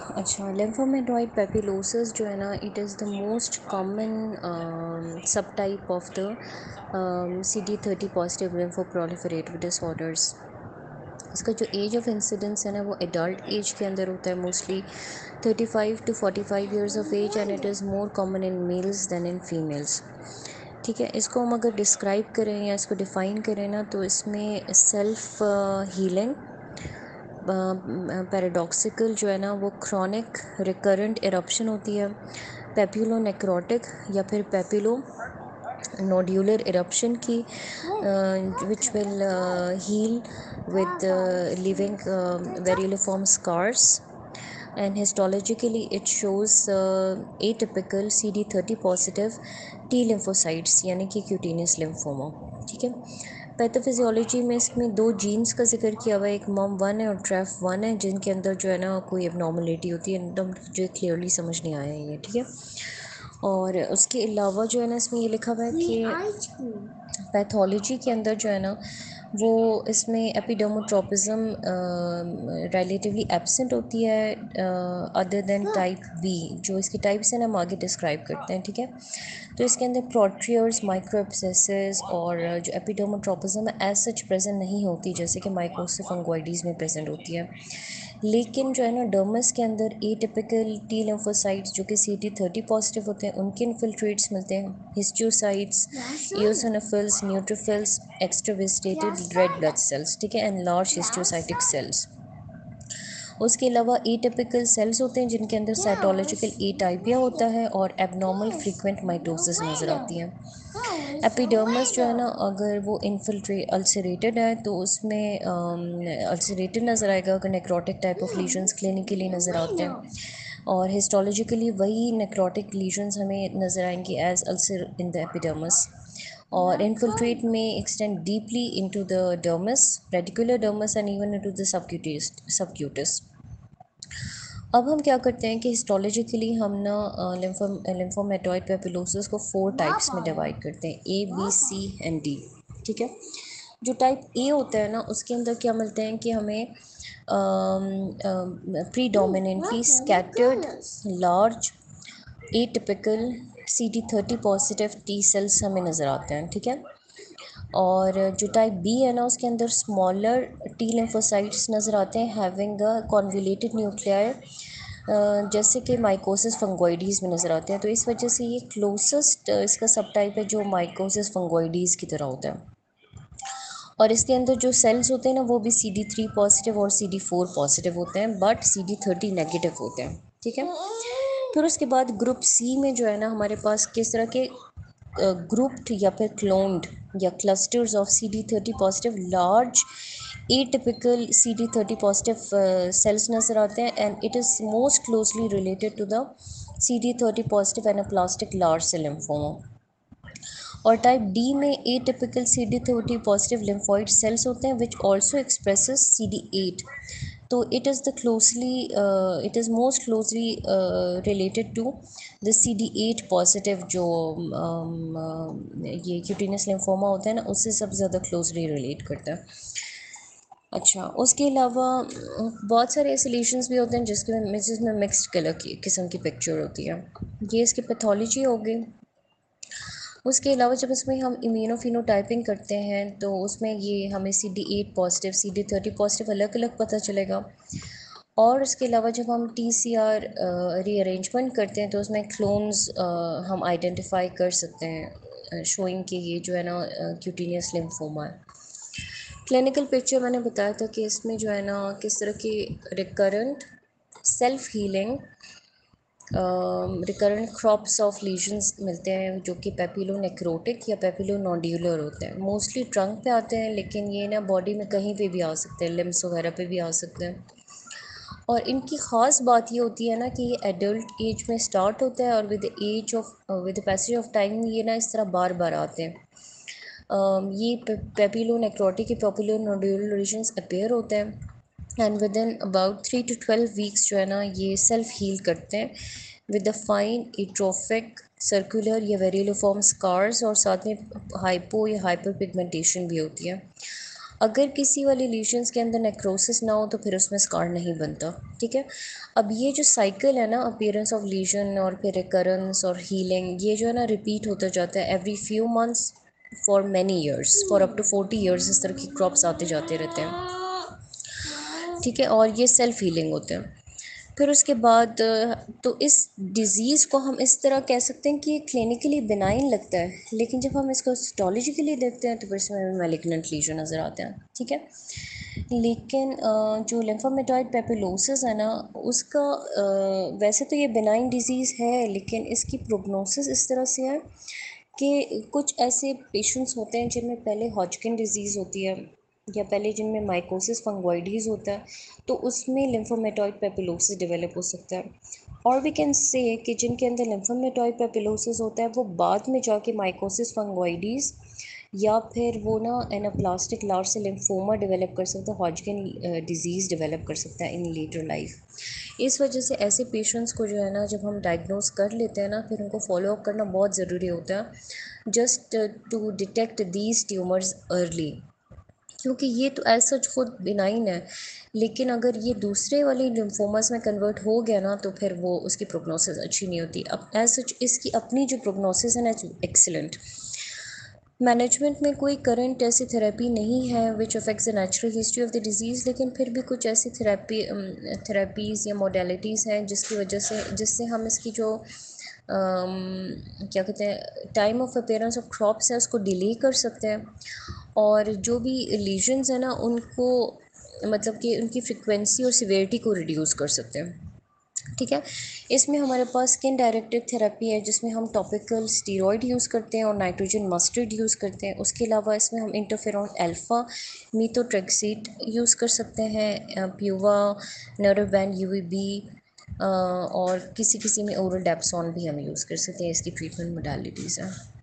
अच्छा, लिम्फोमेटॉइड पेपिलोसिस जो है ना, it is the most common subtype of the CD30 positive lymphoproliferative disorders. इसका जो एज ऑफ इंसिडेंस है ना, वो एडल्ट एज के अंदर होता है, mostly 35 to 45 years of age, and it is more common in males than in females. ठीक है, इसको हम अगर डिस्क्राइब करें या इसको डिफ़ाइन करें ना, तो इसमें सेल्फ हीलिंग पैराडॉक्सिकल जो है ना, वो क्रॉनिक रिकरेंट इरप्शन होती है, पेप्यूलो नेक्रोटिक या फिर पेपिलो नोड्यूलर इरप्शन की, which will heal with leaving varioliform scars, and histologically it shows atypical CD30 positive T lymphocytes यानी कि क्यूटेनियस लिम्फोमा। ठीक है, पैथोफिजियोलॉजी में इसमें दो जीन्स का जिक्र किया हुआ है, एक MOM1 है और TREF1 है, जिनके अंदर जो है ना कोई एबनॉर्मलिटी होती है, एकदम जो क्लियरली समझ नहीं आया है ये। ठीक है, और उसके अलावा जो है ना, इसमें ये लिखा हुआ है कि पैथोलॉजी के अंदर जो है ना, वो इसमें एपिडर्मोट्रोपिज्म रिलेटिवली एब्सेंट होती है, अदर देन टाइप बी। जो इसकी टाइप्स हैं ना, हम आगे डिस्क्राइब करते हैं। ठीक है, तो इसके अंदर प्रोट्रियर्स, माइक्रो एब्सेसेस और जो एपिडर्मोट्रोपिज्म है एज सच प्रेजेंट नहीं होती, जैसे कि माइकोसिस फंगोइडीज़ में प्रेजेंट होती है। लेकिन जो है ना, डर्मस के अंदर एटिपिकल टी लिम्फोसाइट्स जो कि CD30 पॉजिटिव होते हैं, उनके इन्फिल्ट्रेट्स मिलते हैं, histiocytes, eosinophils, neutrophils, extravasated red blood cells. ठीक है, एंड लार्ज हिस्टोसाइटिक सेल्स। उसके अलावा एटिपिकल सेल्स होते हैं जिनके अंदर साइटोलॉजिकल एटाइपिया होता है और एबनॉर्मल फ्रीक्वेंट माइटोसिस नज़र आती है। एपिडर्मस जो है ना, अगर वो अल्सरेटेड है तो उसमें अल्सरेटेड नज़र आएगा, अगर necrotic type of lesions clinically नज़र आते हैं, और हिस्टोलॉजिकली वही नेक्रोटिक लीजन्स हमें नज़र आएंगी as ulcer in the epidermis. और इन्फिल्ट्रेट में extend deeply into the dermis, reticular dermis, and even into the subcutis. अब हम क्या करते हैं कि हिस्टोलॉजिकली हम ना लिम्फोमेटॉइड पेपिलोसिस को 4 टाइप्स में डिवाइड करते हैं, A, B, C and D। ठीक है, जो टाइप ए होता है ना, उसके अंदर क्या मिलते हैं कि हमें predominantly scattered large atypical CD30 positive T cells हमें नज़र आते हैं। ठीक है, और जो टाइप बी है ना, उसके अंदर स्मॉलर टी लिम्फोसाइट्स नज़र आते हैं हैविंग अ कॉन्वुलेटेड न्यूक्लियर, जैसे कि माइकोसिस फंगोइडीज़ में नज़र आते हैं। तो इस वजह से ये क्लोजेस्ट इसका सब टाइप है जो माइकोसिस फंगोइडीज़ की तरह होता है। और इसके अंदर जो सेल्स होते हैं ना, वो भी CD3 पॉजिटिव और CD4 पॉजिटिव होते हैं, बट CD30 नेगेटिव होते हैं। ठीक है, फिर उसके बाद ग्रुप सी में जो है ना, हमारे पास किस तरह के ग्रुप्ड या फिर क्लोन्ड या clusters of CD30 positive large atypical CD30 positive cells नज़र आते हैं, and it is most closely related to the CD30 positive anaplastic large cell lymphoma. और टाइप डी में atypical CD30 positive lymphoid cells होते हैं which also expresses CD8। तो it is most closely related to the CD8 positive जो ये cutaneous lymphoma होता है ना, उससे सबसे ज़्यादा क्लोजली रिलेट करता है। अच्छा, उसके अलावा बहुत सारे ऐसे लीशंस भी होते हैं जिसमें मिक्स्ड कलर की किस्म की पिक्चर होती है। ये इसकी पैथोलॉजी हो गई। उसके अलावा जब इसमें हम इम्यूनोफिनोटाइपिंग करते हैं तो उसमें ये हमें CD8 पॉजिटिव, CD30 पॉजिटिव अलग अलग पता चलेगा। और उसके अलावा जब हम TCR रीअरेंजमेंट करते हैं तो उसमें क्लोन्स हम आइडेंटिफाई कर सकते हैं, शोइंग कि ये जो है ना क्यूटेनियस लिम्फोमा है। क्लिनिकल पिक्चर मैंने बताया था कि इसमें जो है ना, किस तरह की recurrent self healing recurrent crops of lesions मिलते हैं जो कि पेपिलो नेक्रोटिक या पेपिलो नोड्यूलर होते हैं। मोस्टली ट्रंक पे आते हैं, लेकिन ये ना बॉडी में कहीं पे भी आ सकते हैं, लिम्स वगैरह पे भी आ सकते हैं। और इनकी ख़ास बात ये होती है ना कि ये एडल्ट एज में स्टार्ट होता है और विद पैसेज ऑफ टाइम ये ना इस तरह बार बार आते हैं। ये पेपिलो नेक्रोटिक के पेपिलो नोड्यूलर लीजन्स अपीयर होते हैं, and within about 3 to 12 weeks जो है ना, ये सेल्फ हील करते हैं with the fine atrophic circular या वेरियोलिफॉर्म स्कार्स, और साथ में हाइपो या हाइपर पिगमेंटेशन भी होती है। अगर किसी वाली लीशंस के अंदर नेक्रोसिस ना हो तो फिर उसमें स्कार नहीं बनता, ठीक है। अब ये जो साइकिल है ना, अपीयरेंस ऑफ लीजन और फिर रिकरेंस और हीलिंग, ये जो है ना रिपीट होता जाता है every few months for many years, for up to 40 years इस तरह की क्रॉप्स आते जाते रहते हैं, ठीक है। और ये सेल्फ हीलिंग होते हैं। फिर उसके बाद तो इस डिज़ीज़ को हम इस तरह कह सकते हैं कि ये क्लिनिकली बिनाइन लगता है, लेकिन जब हम इसको हिस्टोलॉजिकली देखते हैं तो फिर इसमें मैलिग्नेंट लीजन नज़र आते हैं, ठीक है। लेकिन जो लिम्फोमेटॉइड पेपिलोसिस है ना, उसका वैसे तो ये बिनाइन डिजीज़ है, लेकिन इसकी प्रोग्नोसिस इस तरह से है कि कुछ ऐसे पेशेंट्स होते हैं जिनमें पहले हॉजकिन डिजीज़ होती है, या पहले जिनमें माइकोसिस फंगोइडीज़ होता है, तो उसमें लिम्फोमेटॉइड पेपिलोसिस डेवलप हो सकता है। और वी कैन से कि जिनके अंदर लिम्फोमेटॉइड पेपिलोसिस होता है वो बाद में जाके माइकोसिस फंगोइडीज़ या फिर वो ना anaplastic large cell lymphoma develop कर सकता है, हॉजकिन डिजीज़ डेवलप कर सकता है इन लेटर लाइफ। इस वजह से ऐसे पेशेंट्स को जो है ना, जब हम डायग्नोस कर लेते हैं ना, फिर उनको फॉलो अप करना बहुत ज़रूरी होता है, just to detect these tumours early, क्योंकि ये तो एज सच खुद बिनाइन है, लेकिन अगर ये दूसरे वाली लिम्फोमास में कन्वर्ट हो गया ना तो फिर वो उसकी प्रोग्नोसिस अच्छी नहीं होती। अब एज सच इसकी अपनी जो प्रोग्नोसिस है ना, एक्सीलेंट। मैनेजमेंट में कोई करंट ऐसी थेरेपी नहीं है which affects the natural history of the disease, लेकिन फिर भी कुछ ऐसी थेरेपीज़ या मॉडलिटीज़ हैं जिसकी वजह से, जिससे हम इसकी जो क्या कहते हैं, time of appearance of crops है उसको डिले कर सकते हैं, और जो भी लीजन्स हैं ना उनको, मतलब कि उनकी फ्रिक्वेंसी और सिवियरिटी को रिड्यूस कर सकते हैं, ठीक है। इसमें हमारे पास स्किन डायरेक्टेड थेरेपी है जिसमें हम टॉपिकल स्टीरॉयड यूज़ करते हैं और नाइट्रोजन मस्टर्ड यूज़ करते हैं। उसके अलावा इसमें हम इंटरफेरॉन अल्फ़ा मीथोट्रेक्सेट यूज़ कर सकते हैं, प्यूवा, नर्वबैन, यूवीबी, और किसी किसी में ओरल डेप्सॉन भी हम यूज़ कर सकते हैं। इसकी ट्रीटमेंट मोडालिटीज़ हैं।